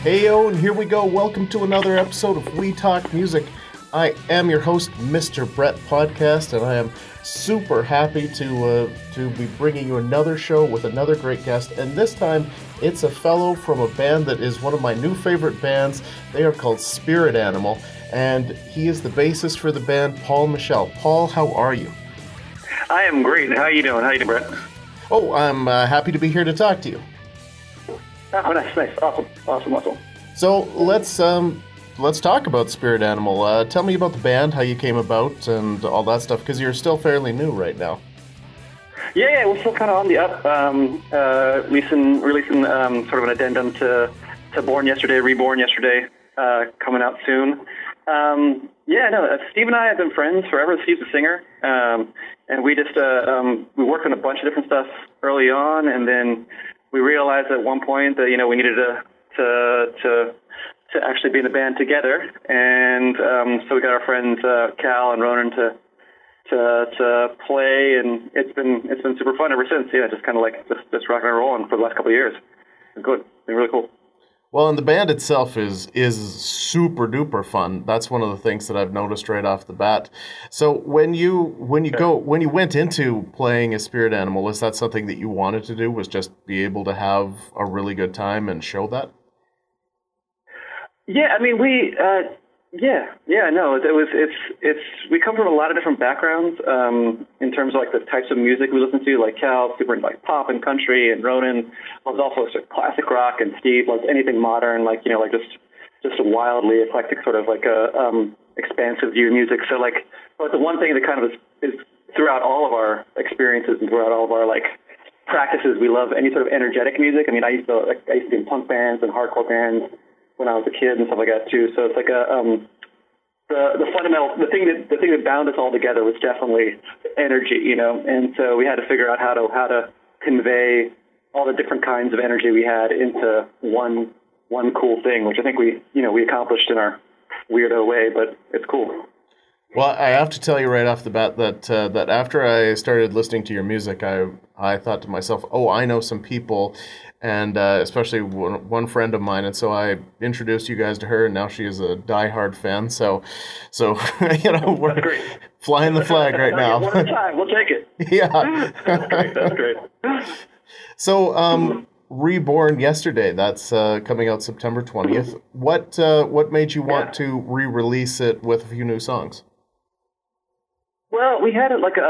Heyo, and here we go. Welcome to another episode of We Talk Music. I am your host, Mr. Brett Podcast, and I am super happy to be bringing you another show with another great guest. And this time, it's a fellow from a band that is one of my new favorite bands. They are called Spirit Animal, and he is the bassist for the band, Paul Michel. Paul, how are you? I am great. How are you doing? How you doing, Brett? Oh, I'm happy to be here to talk to you. Oh, nice. Awesome. So let's talk about Spirit Animal. Tell me about the band, how you came about, and all that stuff, because you're still fairly new right now. Yeah, we're still kind of on the up. Releasing sort of an addendum to Born Yesterday, Reborn Yesterday, coming out soon. Steve and I have been friends forever. Steve's a singer, and we just we worked on a bunch of different stuff early on, and then we realized at one point that we needed to actually be in the band together, and so we got our friends Cal and Ronan to play, and it's been super fun ever since. Yeah, just kind of like just rocking and rolling for the last couple of years. It's good. It's been really cool. Well, and the band itself is super duper fun. That's one of the things that I've noticed right off the bat. So when you went into playing a Spirit Animal, is that something that you wanted to do? Was just be able to have a really good time and show that? Yeah, I mean we come from a lot of different backgrounds in terms of like the types of music we listen to. Like Cal, super into like pop and country, and Ronan loves also sort of classic rock, and Steve loves anything modern, like just a wildly eclectic sort of like a expansive view of music. So but the one thing that kind of is throughout all of our experiences and throughout all of our like practices, we love any sort of energetic music. I mean, I used to be in punk bands and hardcore bands when I was a kid and stuff like that too. So it's like the fundamental, the thing that bound us all together was definitely energy, and so we had to figure out how to convey all the different kinds of energy we had into one cool thing, which I think we accomplished in our weirdo way, but it's cool. Well, I have to tell you right off the bat that after I started listening to your music, I thought to myself, oh, I know some people, and especially one friend of mine, and so I introduced you guys to her, and now she is a diehard fan. So we're flying the flag right now. One at a time, we'll take it. Yeah, that's great. So, Reborn Yesterday, that's coming out September 20th. What made you want to re-release it with a few new songs? Well, we had it like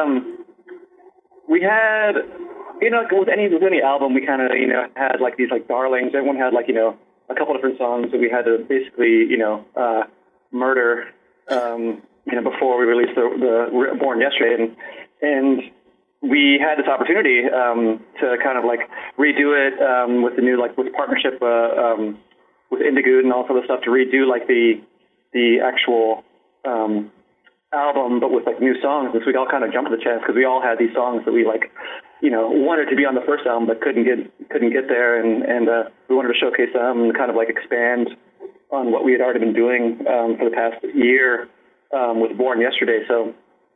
with any album, we kind of had like these like darlings. Everyone had like a couple different songs that we had to basically murder before we released the Born Yesterday, and we had this opportunity to kind of like redo it with the new with partnership with Indigood and all sort of stuff to redo like the actual album, but with like new songs. And so we all kind of jumped at the chance because we all had these songs that we wanted to be on the first album but couldn't get there, and we wanted to showcase them and kind of like expand on what we had already been doing for the past year with Born Yesterday. So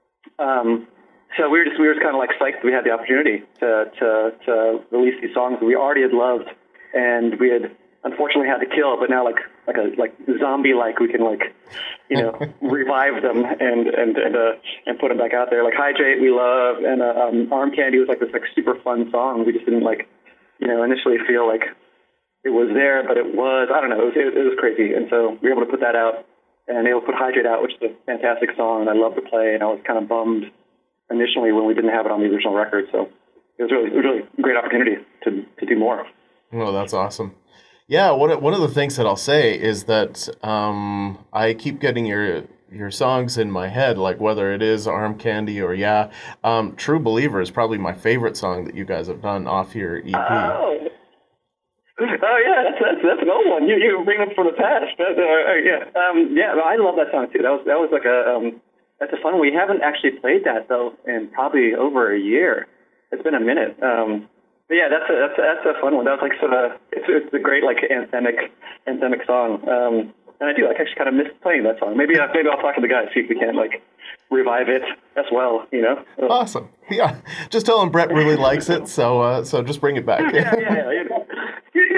we were just kind of like psyched we had the opportunity to release these songs that we already had loved, and we had unfortunately had to kill, but now like zombie we can revive them and put them back out there. Like Hydrate we love, and Arm Candy was like this like super fun song. We just didn't initially feel like it was there, but it was, I don't know, it was crazy. And so we were able to put that out and able to put Hydrate out, which is a fantastic song and I love to play, and I was kind of bummed initially when we didn't have it on the original record. So it was really a great opportunity to do more. Oh, that's awesome. Yeah, one of the things that I'll say is that I keep getting your songs in my head, like whether it is Arm Candy or True Believer is probably my favorite song that you guys have done off your EP. Oh yeah, that's an old one. You bring up from the past. I love that song too. That was like that's a fun one. We haven't actually played that though in probably over a year. It's been a minute. But yeah, that's a fun one. That was like sort of it's a great like anthemic song. And I do actually kind of miss playing that song. Maybe I'll talk to the guys, see if we can revive it as well. Awesome. Yeah, just tell him Brett really likes it. So just bring it back. Yeah.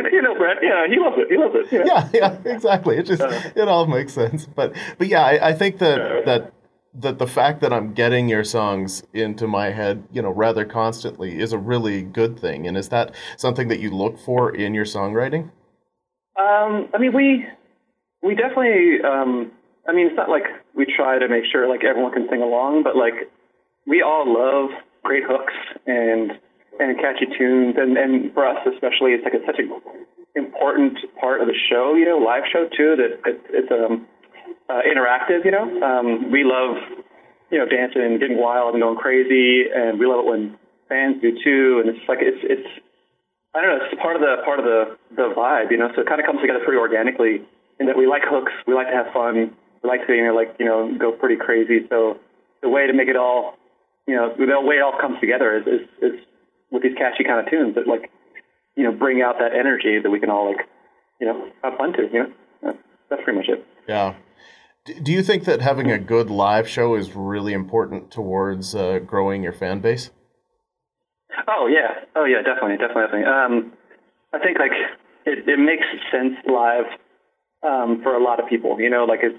Brett. Yeah, he loves it. He loves it. You know? Yeah, exactly. It all makes sense. But yeah, I think that the fact that I'm getting your songs into my head, rather constantly is a really good thing. And is that something that you look for in your songwriting? I mean, we definitely, I mean, it's not like we try to make sure like everyone can sing along, but like we all love great hooks and catchy tunes. And for us especially, it's like it's such an important part of the show, live show too, that it's interactive, we love, dancing and getting wild and going crazy, and we love it when fans do too. And it's like, it's, I don't know, it's part of the vibe, so it kind of comes together pretty organically in that we like hooks, we like to have fun, we like to, go pretty crazy. So the way to make it all, the way it all comes together is with these catchy kind of tunes that bring out that energy that we can all have fun to, That's pretty much it. Yeah. Do you think that having a good live show is really important towards growing your fan base? Oh yeah, definitely. I think it makes sense live for a lot of people. It's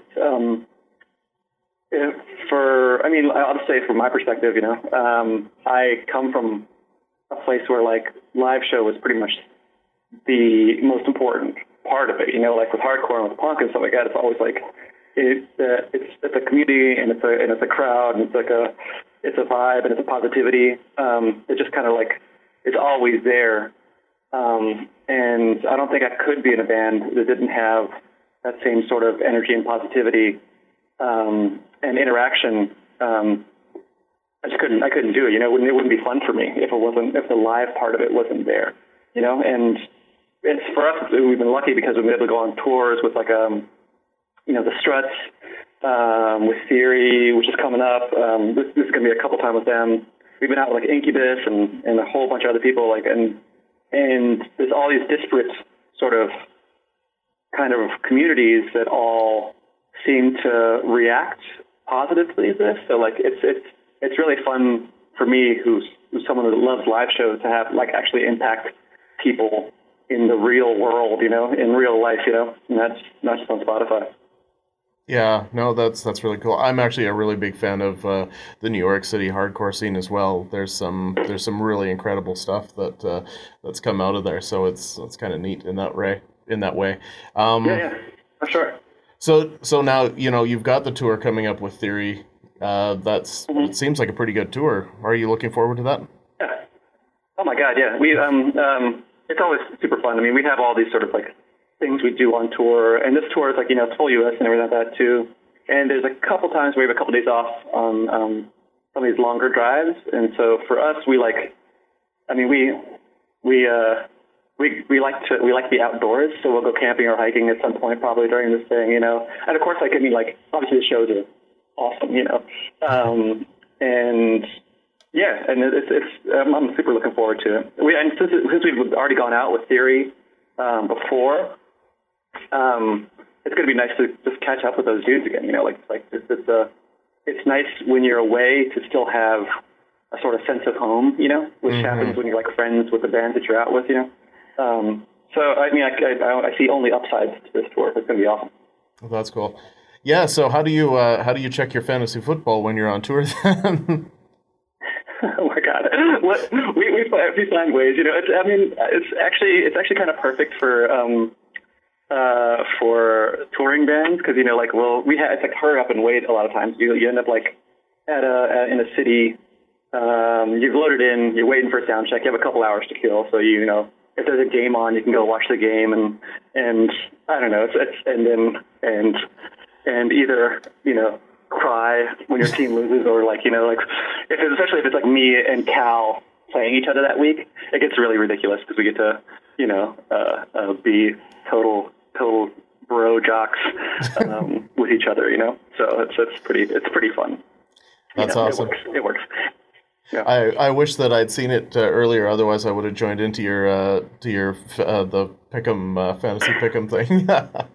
I'll just say from my perspective, I come from a place where live show was pretty much the most important part of it. With hardcore and with punk and stuff like that, it's always it's a community and it's a crowd and it's a vibe and it's a positivity. It's just kind of it's always there. And I don't think I could be in a band that didn't have that same sort of energy and positivity and interaction. I couldn't do it. It wouldn't be fun for me if the live part of it wasn't there. And it's for us. We've been lucky because we've been able to go on tours with the Struts, with Theory, which is coming up. This is going to be a couple times with them. We've been out with Incubus and a whole bunch of other people. And there's all these disparate sort of kind of communities that all seem to react positively to this. So it's really fun for me, who's someone that loves live shows, to have actually impact people in the real world, in real life, and that's not just on Spotify. Yeah, no, that's really cool. I'm actually a really big fan of the New York City hardcore scene as well. There's some really incredible stuff that's come out of there. So it's kind of neat in that way. Yeah, for sure. So now you've got the tour coming up with Theory. It seems like a pretty good tour. Are you looking forward to that? Yeah. Oh my God, yeah. We it's always super fun. I mean, we have all these sort of things we do on tour, and this tour is it's full US and everything like that too. And there's a couple times where we have a couple days off on some of these longer drives, and so for us, we like the outdoors, so we'll go camping or hiking at some point probably during this thing, and of course obviously the shows are awesome, and yeah, and it's I'm super looking forward to it. Since we've already gone out with Theory before. It's going to be nice to just catch up with those dudes again. It's nice when you're away to still have a sort of sense of home, which happens when you're friends with the band that you're out with, So I see only upsides to this tour. It's going to be awesome. Well, that's cool. Yeah. So how do you check your fantasy football when you're on tour then? Oh my God! We find ways. It's actually kind of perfect for touring bands, because it's hurry up and wait a lot of times. You end up in a city, you've loaded in, you're waiting for a sound check, you have a couple hours to kill, so if there's a game on, you can go watch the game, and I don't know, and either cry when your team loses, or especially if it's me and Cal playing each other that week, it gets really ridiculous because we get to be total bro jocks with each other, So it's pretty fun. That's awesome. It works. Yeah. I wish that I'd seen it earlier. Otherwise, I would have joined into your the Pick'em fantasy Pick'em thing.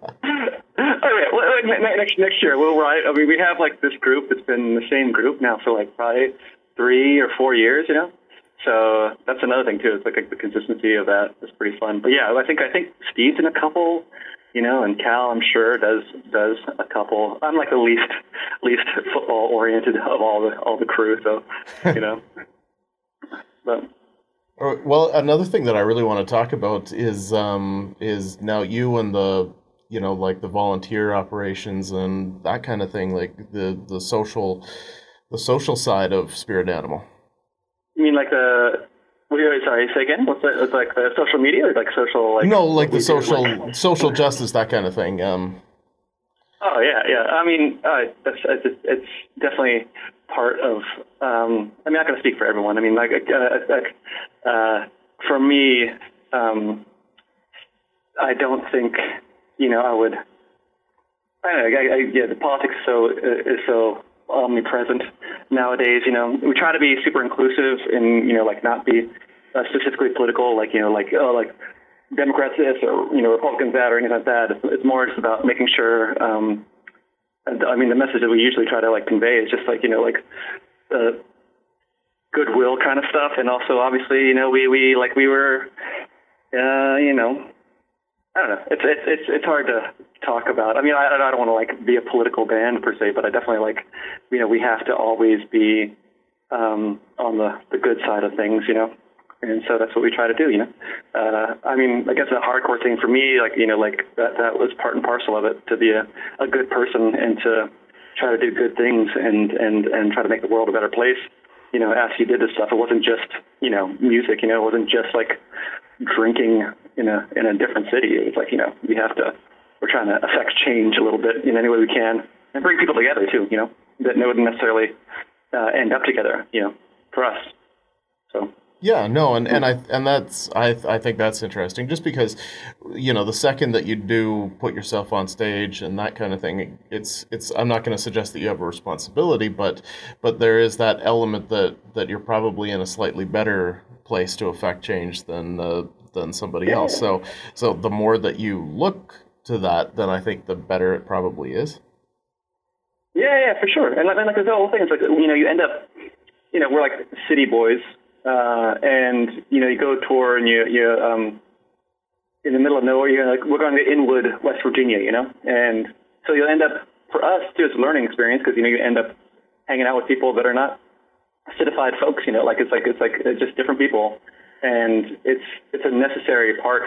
Next year we'll ride. We have this group that's been the same group now for probably 3 or 4 years, So that's another thing too. It's like the consistency of that is pretty fun. But yeah, I think Steve's in a couple, and Cal, I'm sure does a couple. I'm like the least football oriented of all the crew. So, but. Well, another thing that I really want to talk about is now you and the like the volunteer operations and that kind of thing, like the social side of Spirit Animal. You mean like sorry, say again? What's that? It's like the social media or like social like? No, like the social justice, that kind of thing. Oh yeah. I mean, it's definitely part of. I'm not going to speak for everyone. I mean, for me, I don't think I would. I don't know. The politics is so omnipresent nowadays. We try to be super inclusive and like not be statistically political. Like Democrats this or Republicans that or anything like that. It's more just about making sure. I mean, the message that we usually try to like convey is just like goodwill kind of stuff, and also obviously we were I don't know. It's hard to talk about. I mean, I don't want to like be a political band per se, but I definitely we have to always be on the good side of things, And so that's what we try to do, I mean, I guess the hardcore thing for me, that was part and parcel of it, to be a good person and to try to do good things and try to make the world a better place. As you did this stuff, it wasn't just, music, it wasn't just like drinking in a different city. It was like, we're trying to affect change a little bit in any way we can and bring people together too, that wouldn't necessarily end up together, for us. So. Yeah, no, and that's I think that's interesting, just because the second that you do put yourself on stage and that kind of thing, it's I'm not going to suggest that you have a responsibility, but there is that element that you're probably in a slightly better place to affect change than somebody else. So the more that you look to that, then I think the better it probably is. Yeah, for sure. And like the whole thing is like you end up we're like city boys. And you go tour and you in the middle of nowhere. We're going to Inwood, West Virginia, and so you'll end up, for us too, it's a learning experience because you end up hanging out with people that are not citified folks. It's just different people, and it's a necessary part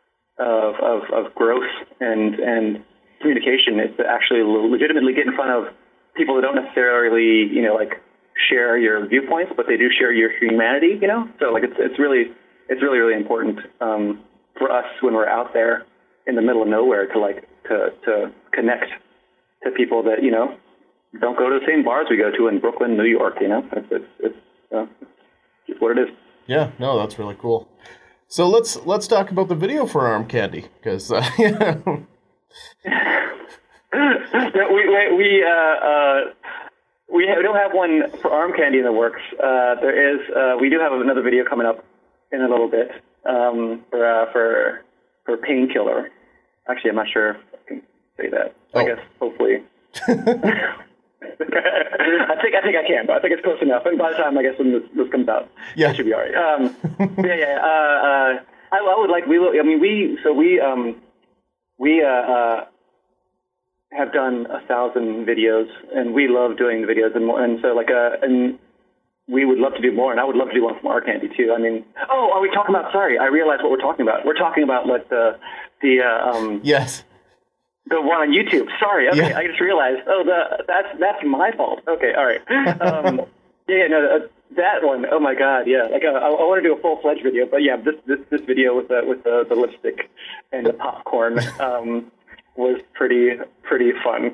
of growth and communication. Is to actually legitimately get in front of people that don't necessarily share your viewpoints, but they do share your humanity, So it's really important for us when we're out there in the middle of nowhere to connect to people that don't go to the same bars we go to in Brooklyn, New York. It's just what it is. Yeah, no, that's really cool. So let's talk about the video for Arm Candy, because We don't have one for Arm Candy in the works. We do have another video coming up in a little bit for Painkiller. Actually, I'm not sure if I can say that. I guess hopefully. I think I can, but I think it's close enough. And by the time I guess when this comes out, it should be all right. I would like we have done 1,000 videos, and we love doing the videos and more. And so and we would love to do more, and I would love to do one from Arm Candy too. I mean, are we talking about? Sorry, I realized what we're talking about. We're talking about yes, the one on YouTube. Sorry, okay, I just realized. That's my fault. Okay, all right. That one. Oh my God, yeah. I want to do a full-fledged video, but yeah, this video with the lipstick and the popcorn. Was pretty fun.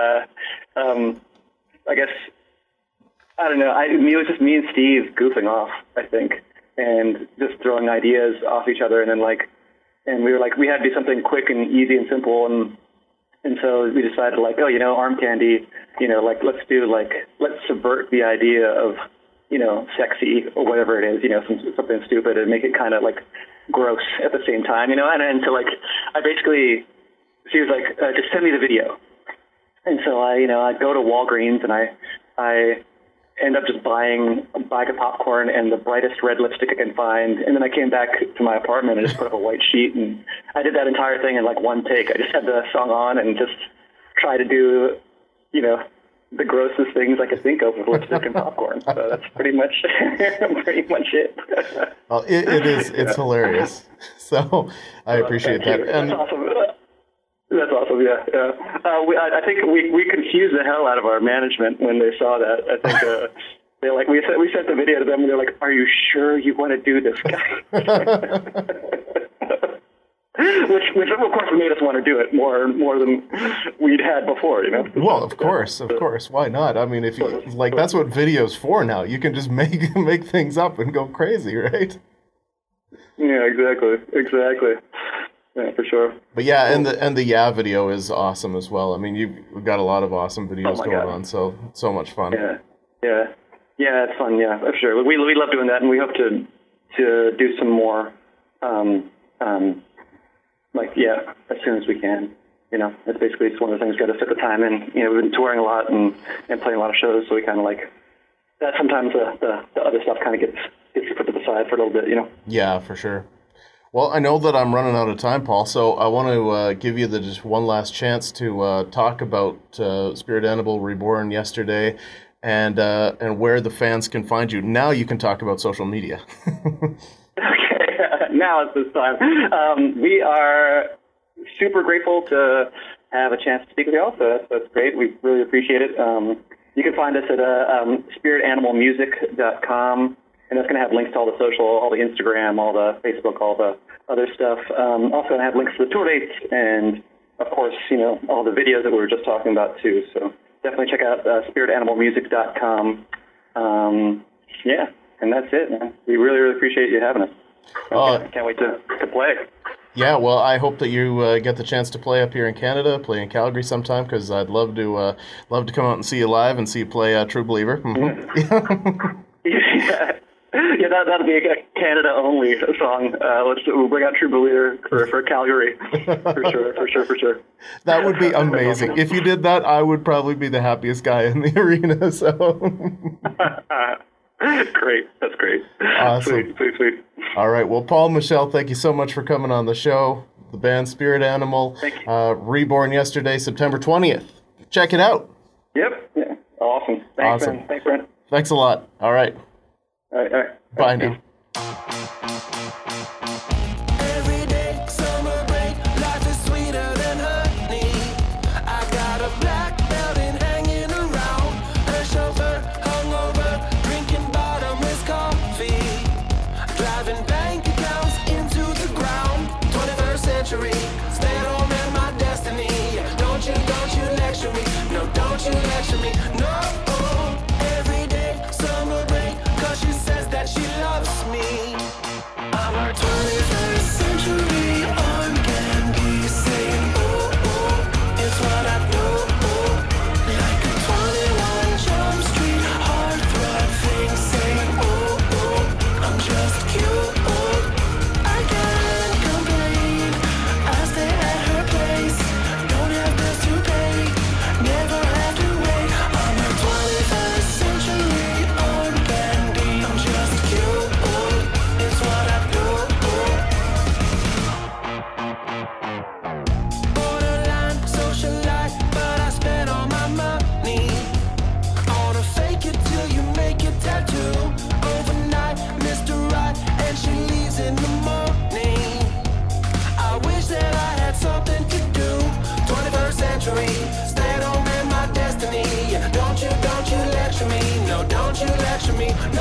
I guess, I don't know. It was just me and Steve goofing off, I think, and just throwing ideas off each other, and then and we were we had to do something quick and easy and simple, and so we decided Arm Candy, let's subvert the idea of sexy or whatever it is, something stupid, and make it kind of gross at the same time, and so I basically. She was like, just send me the video. And so I go to Walgreens and I end up just buying a bag of popcorn and the brightest red lipstick I can find. And then I came back to my apartment and just put up a white sheet. And I did that entire thing in like one take. I just had the song on and just try to do, the grossest things I could think of with lipstick and popcorn. So that's pretty much it. Well, it's hilarious. So I appreciate that. That's awesome. That's awesome. Yeah. I think we confused the hell out of our management when they saw that. I think they're like, we sent the video to them and they're like, "Are you sure you want to do this, guy?" which of course made us want to do it more than we'd had before. Well, of course. Why not? I mean, if you like, that's what video's for now. You can just make things up and go crazy, right? Yeah. Exactly. Yeah, for sure. But yeah, and the video is awesome as well. I mean, you've got a lot of awesome videos going on, so much fun. Yeah, it's fun. Yeah, for sure. We love doing that, and we hope to do some more. As soon as we can. It's basically one of the things we got to fit the time in. We've been touring a lot and playing a lot of shows, so we kind of like that. Sometimes the other stuff kind of gets put to the side for a little bit. Yeah, for sure. Well, I know that I'm running out of time, Paul, so I want to give you just one last chance to talk about Spirit Animal Reborn yesterday and where the fans can find you. Now you can talk about social media. Okay, now it's this time. We are super grateful to have a chance to speak with you all, so that's great. We really appreciate it. You can find us at spiritanimalmusic.com. And that's going to have links to all the social, all the Instagram, all the Facebook, all the other stuff. Also going to have links to the tour dates and, of course, all the videos that we were just talking about, too. So definitely check out spiritanimalmusic.com. And that's it, man. We really, really appreciate you having us. Can't wait to play. Yeah, well, I hope that you get the chance to play up here in Canada, play in Calgary sometime, because I'd love to come out and see you live and see you play True Believer. Mm-hmm. Yeah, that'll be a Canada-only song. We'll bring out True Believer for Calgary, for sure. That would be amazing. If you did that, I would probably be the happiest guy in the arena. So. Great, that's great. Awesome. Sweet. All right, well, Paul, Michelle, thank you so much for coming on the show. The band Spirit Animal, Reborn yesterday, September 20th. Check it out. Yep. Yeah. Awesome. Thanks, man. Thanks, Brent. Thanks a lot. All right. All right. Bye now. Every day, summer break, life is sweeter than honey. I got a black belt and hanging around. A chauffeur, hungover, drinking bottomless coffee. Driving bank accounts into the ground. 21st century, stay at home and my destiny. Don't you lecture me. No, don't you lecture me. No. Every day, summer break. She says that she loves me. I'm her 21st century on candy, saying, oh, it's what I do. Like a 21 Jump Street heartthrob thing, saying, I'm just cute. I can't complain. I stay at her place. Don't have bills to pay. Never have to wait. I'm her 21st century on candy. Just cute, it's what I do. Borderline socialite, but I spend all my money on a fake it till you make it tattoo. Overnight, Mr. Right, and she leaves in the morning. I wish that I had something to do. 21st century, stay at home and my destiny. Don't you lecture me, no, don't you lecture me, no.